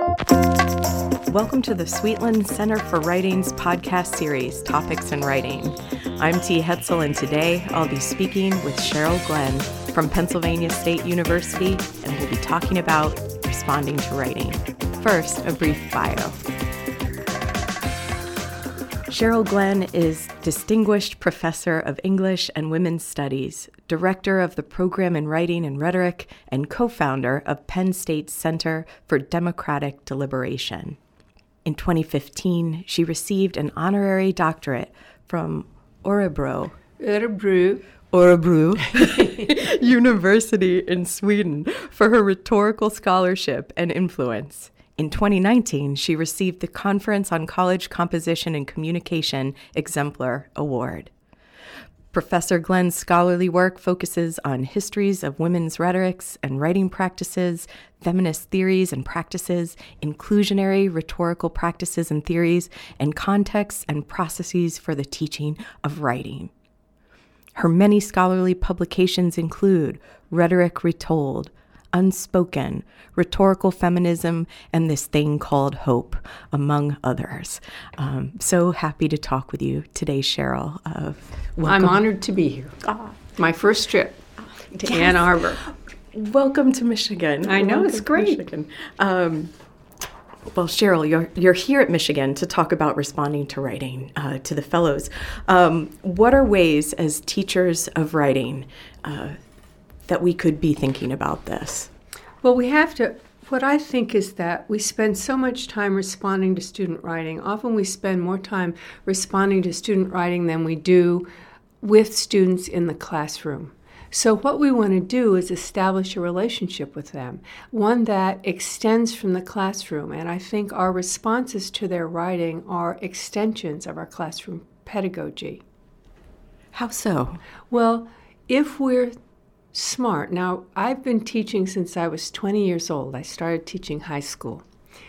Welcome to the Sweetland Center for Writing's podcast series, Topics in Writing. I'm T. Hetzel, and today I'll be speaking with Cheryl Glenn from Pennsylvania State University, and we'll be talking about responding to writing. First, a brief bio. Cheryl Glenn is Distinguished Professor of English and Women's Studies, Director of the Program in Writing and Rhetoric, and co-founder of Penn State's Center for Democratic Deliberation. In 2015, she received an honorary doctorate from Örebro University in Sweden for her rhetorical scholarship and influence. In 2019, she received the Conference on College Composition and Communication Exemplar Award. Professor Glenn's scholarly work focuses on histories of women's rhetorics and writing practices, feminist theories and practices, inclusionary rhetorical practices and theories, and contexts and processes for the teaching of writing. Her many scholarly publications include Rhetoric Retold, Unspoken, Rhetorical Feminism, and This Thing Called Hope, among others. So happy to talk with you today, Cheryl. I'm honored to be here. My first trip to Ann Arbor. Welcome to Michigan. I know, it's great. Michigan. Well, Cheryl, you're here at Michigan to talk about responding to writing to the fellows. What are ways as teachers of writing that we could be thinking about this? Well, what I think is that we spend so much time responding to student writing. Often we spend more time responding to student writing than we do with students in the classroom. So what we want to do is establish a relationship with them, one that extends from the classroom. And I think our responses to their writing are extensions of our classroom pedagogy. How so? Well, if we're smart. Now, I've been teaching since I was 20 years old. I started teaching high school.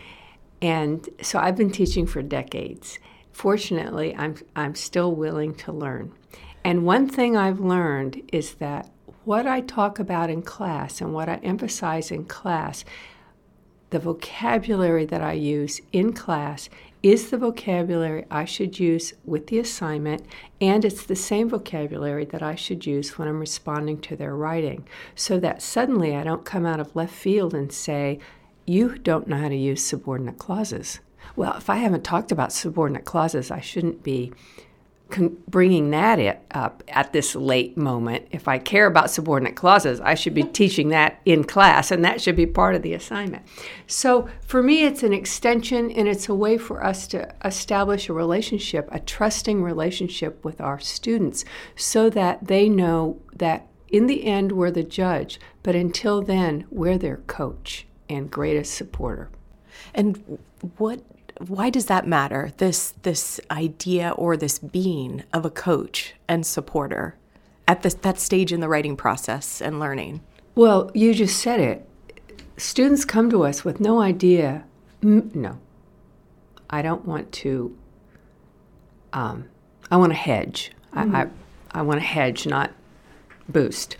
And so I've been teaching for decades. Fortunately, I'm still willing to learn. And one thing I've learned is that what I talk about in class and what I emphasize in class, the vocabulary that I use in class is the vocabulary I should use with the assignment, and it's the same vocabulary that I should use when I'm responding to their writing, so that suddenly I don't come out of left field and say, you don't know how to use subordinate clauses. Well, if I haven't talked about subordinate clauses, I shouldn't be bringing that up at this late moment. If I care about subordinate clauses, I should be teaching that in class, and that should be part of the assignment. So for me, it's an extension, and it's a way for us to establish a relationship, a trusting relationship with our students, so that they know that in the end, we're the judge, but until then, we're their coach and greatest supporter. And why does that matter, this idea or this being of a coach and supporter at that stage in the writing process and learning? Well, you just said it. Students come to us with no idea. No, I don't want to. I want to hedge. I want to hedge, not boost.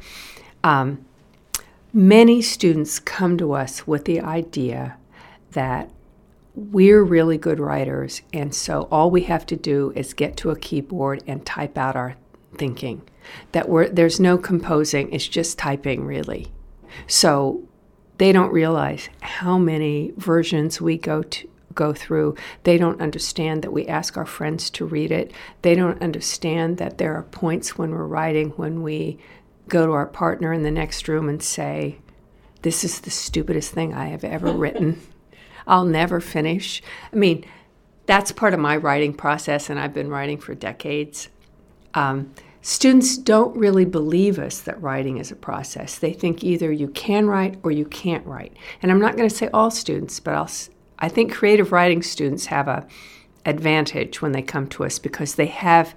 Many students come to us with the idea that we're really good writers, and so all we have to do is get to a keyboard and type out our thinking. There's no composing, it's just typing, really. So they don't realize how many versions we go through. They don't understand that we ask our friends to read it. They don't understand that there are points when we're writing when we go to our partner in the next room and say, this is the stupidest thing I have ever written. I'll never finish. I mean, that's part of my writing process, and I've been writing for decades. Students don't really believe us that writing is a process. They think either you can write or you can't write. And I'm not going to say all students, but I think creative writing students have a advantage when they come to us because they have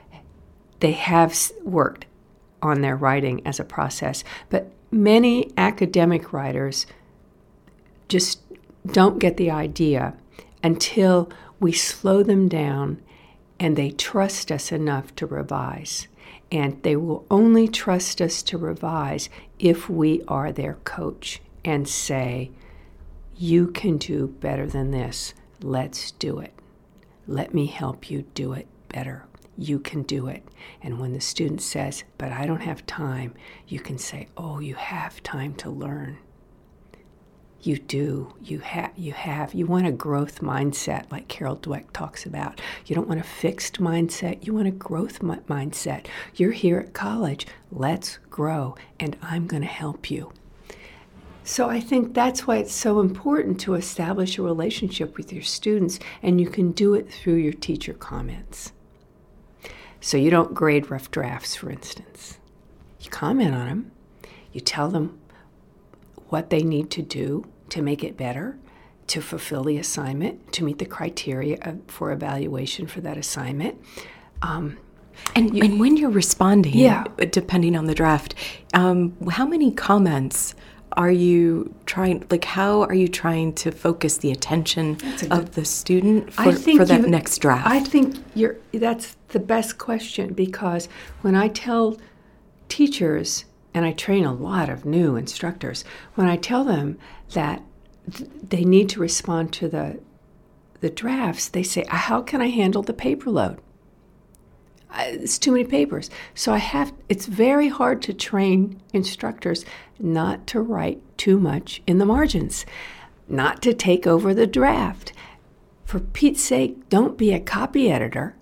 worked on their writing as a process. But many academic writers just don't get the idea until we slow them down and they trust us enough to revise. And they will only trust us to revise if we are their coach and say, You can do better than this. Let's do it. Let me help you do it better. You can do it. And when the student says, but I don't have time, you can say, oh, you have time to learn. You do. You have. You want a growth mindset like Carol Dweck talks about. You don't want a fixed mindset. You want a growth mindset. You're here at college. Let's grow, and I'm going to help you. So I think that's why it's so important to establish a relationship with your students, and you can do it through your teacher comments. So you don't grade rough drafts, for instance. You comment on them. You tell them what they need to do to make it better, to fulfill the assignment, to meet the criteria for evaluation for that assignment. And when you're responding, depending on the draft, how many comments are you trying, how are you trying to focus the attention of the student for that next draft? I think that's the best question, because when I tell teachers, and I train a lot of new instructors, when I tell them that they need to respond to the drafts, they say, how can I handle the paper load? It's too many papers. So it's very hard to train instructors not to write too much in the margins, not to take over the draft. For Pete's sake, don't be a copy editor.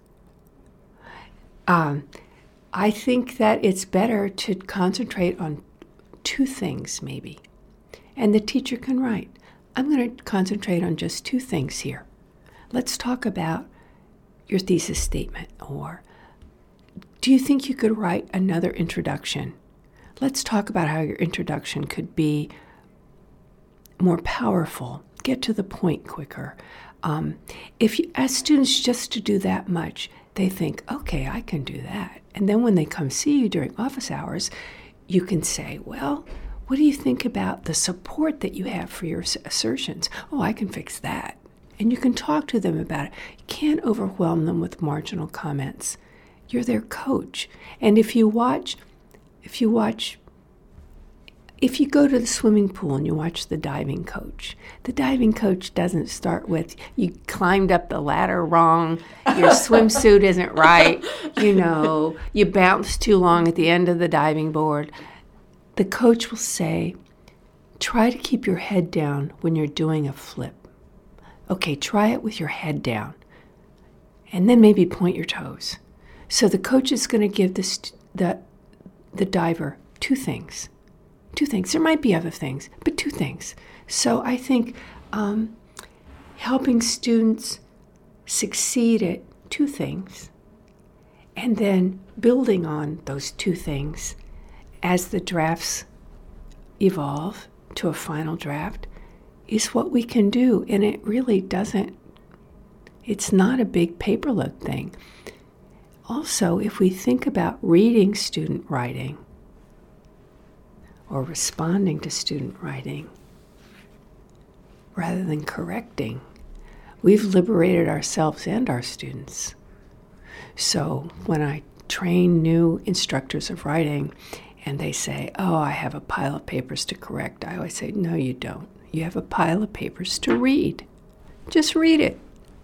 I think that it's better to concentrate on two things, maybe. And the teacher can write, I'm going to concentrate on just two things here. Let's talk about your thesis statement, or do you think you could write another introduction? Let's talk about how your introduction could be more powerful, get to the point quicker. If you ask students just to do that much, they think, okay, I can do that. And then when they come see you during office hours, you can say, well, what do you think about the support that you have for your assertions? Oh, I can fix that. And you can talk to them about it. You can't overwhelm them with marginal comments. You're their coach. And if you go to the swimming pool and you watch the diving coach doesn't start with, you climbed up the ladder wrong, your swimsuit isn't right, you bounced too long at the end of the diving board. The coach will say, try to keep your head down when you're doing a flip. Okay, try it with your head down. And then maybe point your toes. So the coach is going to give the diver two things. Two things. There might be other things, but two things. So I think helping students succeed at two things, and then building on those two things as the drafts evolve to a final draft, is what we can do. And it really it's not a big paper load thing. Also, if we think about reading student writing or responding to student writing rather than correcting, we've liberated ourselves and our students. So when I train new instructors of writing and they say, oh, I have a pile of papers to correct, I always say, no, you don't. You have a pile of papers to read. Just read it.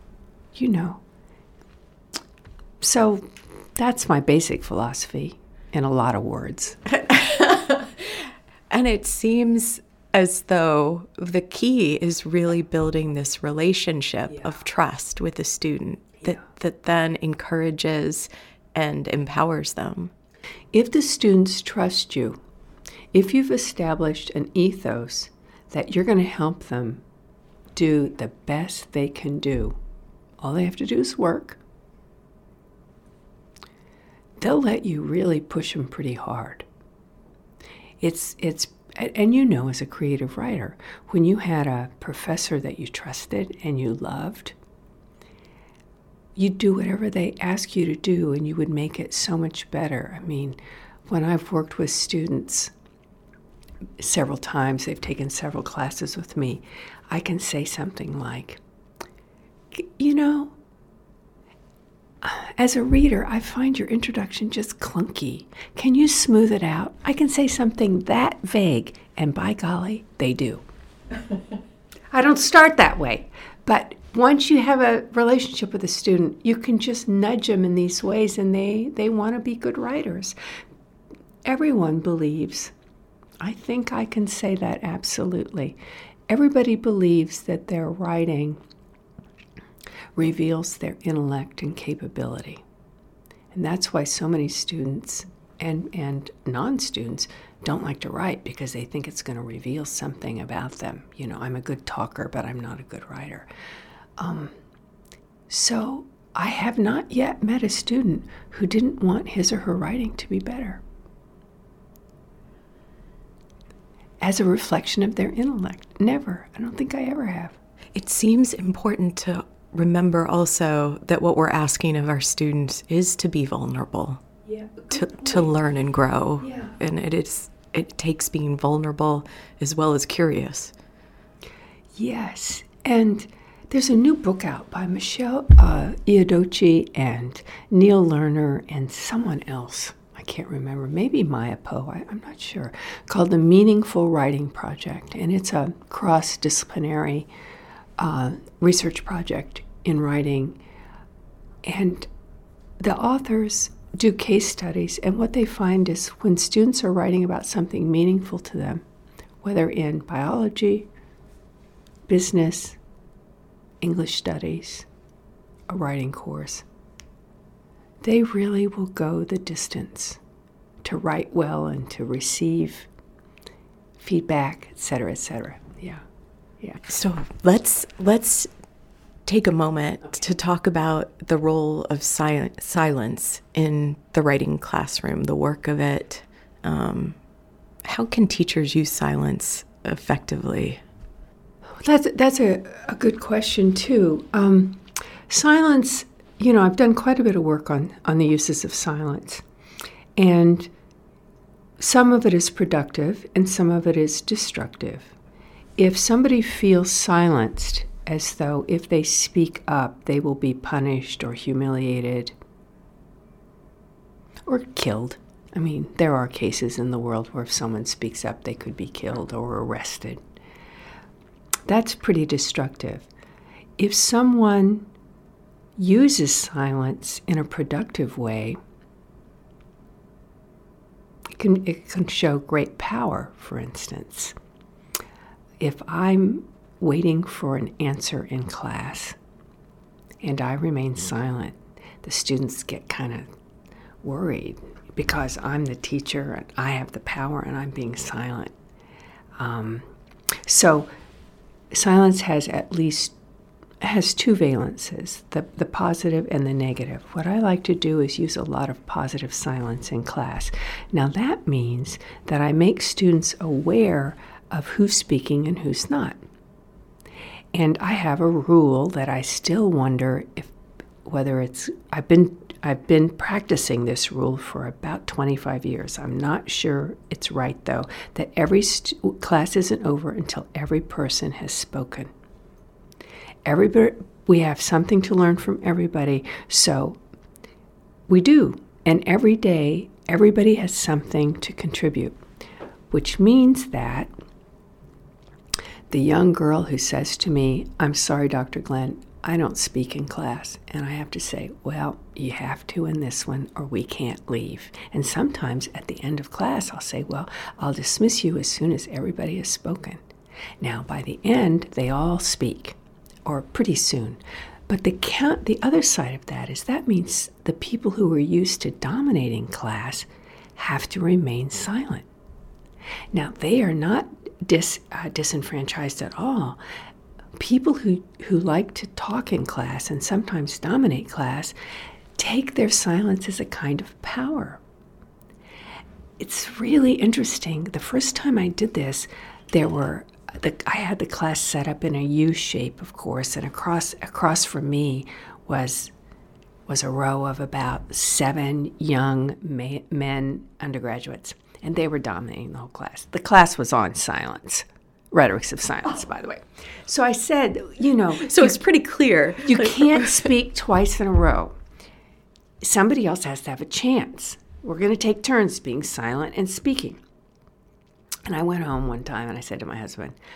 So that's my basic philosophy in a lot of words. And it seems as though the key is really building this relationship of trust with the student that then encourages and empowers them. If the students trust you, if you've established an ethos that you're going to help them do the best they can do, all they have to do is work, they'll let you really push them pretty hard. And as a creative writer, when you had a professor that you trusted and you loved, you'd do whatever they ask you to do, and you would make it so much better. I mean, when I've worked with students several times, they've taken several classes with me, I can say something like, as a reader, I find your introduction just clunky. Can you smooth it out? I can say something that vague, and by golly, they do. I don't start that way. But once you have a relationship with a student, you can just nudge them in these ways, and they want to be good writers. Everyone believes, I think I can say that absolutely. Everybody believes that their writing reveals their intellect and capability. And that's why so many students and non-students don't like to write, because they think it's going to reveal something about them. I'm a good talker, but I'm not a good writer. So I have not yet met a student who didn't want his or her writing to be better as a reflection of their intellect. Never. I don't think I ever have. It seems important to remember also that what we're asking of our students is to be vulnerable, to learn and grow. Yeah. And it takes being vulnerable as well as curious. Yes. And there's a new book out by Michelle Iadocci and Neil Lerner and someone else. I can't remember. Maybe Maya Poe. I'm not sure. Called The Meaningful Writing Project. And it's a cross-disciplinary research project in writing. And the authors do case studies. And what they find is when students are writing about something meaningful to them, whether in biology, business, English studies, a writing course, they really will go the distance to write well and to receive feedback, et cetera, et cetera. Yeah. So let's take a moment to talk about the role of silence in the writing classroom, the work of it. How can teachers use silence effectively? That's a good question, too. Silence, I've done quite a bit of work on the uses of silence. And some of it is productive and some of it is destructive. If somebody feels silenced, as though if they speak up, they will be punished or humiliated or killed. I mean, there are cases in the world where if someone speaks up, they could be killed or arrested. That's pretty destructive. If someone uses silence in a productive way, it can show great power, for instance. If I'm waiting for an answer in class and I remain silent, the students get kind of worried because I'm the teacher and I have the power and I'm being silent. So silence has two valences, the positive and the negative. What I like to do is use a lot of positive silence in class. Now that means that I make students aware of who's speaking and who's not. And I have a rule that I still wonder whether it's, I've been practicing this rule for about 25 years. I'm not sure it's right, though, that every class isn't over until every person has spoken. We have something to learn from everybody, so we do. And every day, everybody has something to contribute, which means that the young girl who says to me, "I'm sorry, Dr. Glenn, I don't speak in class," and I have to say, well, you have to in this one or we can't leave. And sometimes at the end of class, I'll say, well, I'll dismiss you as soon as everybody has spoken. Now, by the end, they all speak, or pretty soon. But the other side of that is that means the people who are used to dominating class have to remain silent. Now, they are not disenfranchised at all. People who like to talk in class and sometimes dominate class take their silence as a kind of power. It's really interesting. The first time I did this, I had the class set up in a U shape, of course, and across from me was a row of about 7 young men undergraduates, and they were dominating the whole class. The class was on silence. Rhetorics of silence, by the way. So I said, So it's pretty clear. You can't speak twice in a row. Somebody else has to have a chance. We're going to take turns being silent and speaking. And I went home one time and I said to my husband,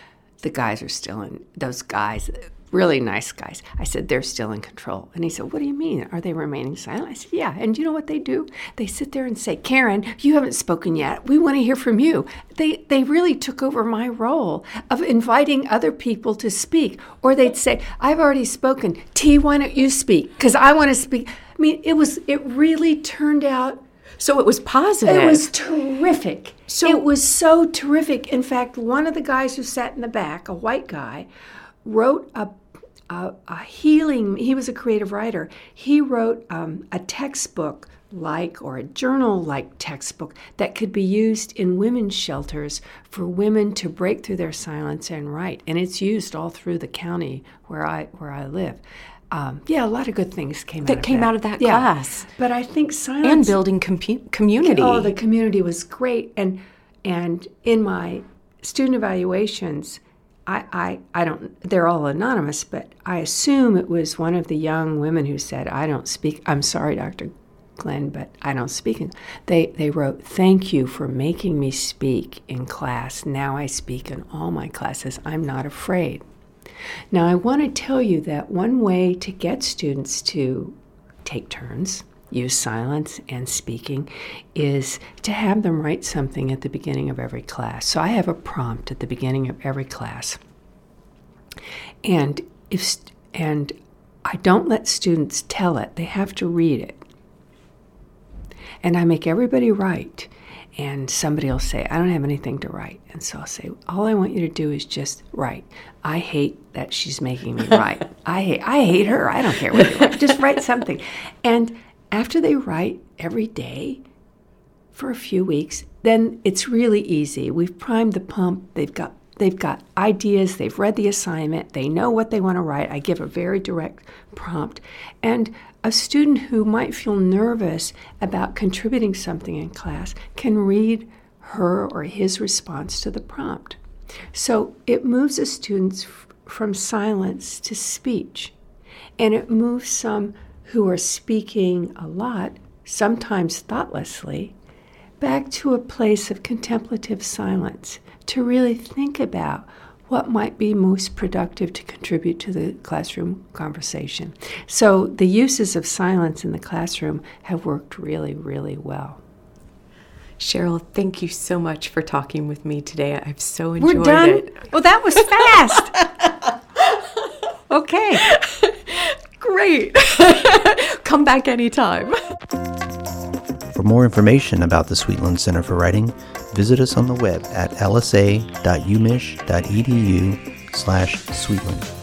the guys are still in, those guys, really nice guys. I said, they're still in control. And he said, what do you mean? Are they remaining silent? I said, yeah. And you know what they do? They sit there and say, Karen, you haven't spoken yet. We want to hear from you. They really took over my role of inviting other people to speak. Or they'd say, I've already spoken. T, why don't you speak? Because I want to speak. I mean, it really turned out. So it was positive. It was terrific. It was so terrific. In fact, one of the guys who sat in the back, a white guy, wrote a healing, he was a creative writer. He wrote a textbook or a journal-like textbook that could be used in women's shelters for women to break through their silence and write. And it's used all through the county where I live. A lot of good things came out of that class. But I think silence... And building community. Oh, the community was great. And in my student evaluations, I don't, they're all anonymous, but I assume it was one of the young women who said, I don't speak, I'm sorry, Dr. Glenn, but I don't speak. They wrote, thank you for making me speak in class. Now I speak in all my classes. I'm not afraid. Now I want to tell you that one way to get students to take turns, use silence and speaking, is to have them write something at the beginning of every class. So I have a prompt at the beginning of every class. And I don't let students tell it. They have to read it. And I make everybody write. And somebody will say, I don't have anything to write. And so I'll say, all I want you to do is just write. I hate that she's making me write. I hate her. I don't care what you write. Just write something. And after they write every day for a few weeks, then it's really easy. We've primed the pump. They've got ideas. They've read the assignment. They know what they want to write. I give a very direct prompt. And a student who might feel nervous about contributing something in class can read her or his response to the prompt. So it moves the students from silence to speech. And it moves some who are speaking a lot, sometimes thoughtlessly, back to a place of contemplative silence to really think about what might be most productive to contribute to the classroom conversation. So the uses of silence in the classroom have worked really, really well. Cheryl, thank you so much for talking with me today. I've so enjoyed it. We're done? Well, that was fast. Okay. Great. Come back anytime. For more information about the Sweetland Center for Writing, visit us on the web at lsa.umich.edu/Sweetland.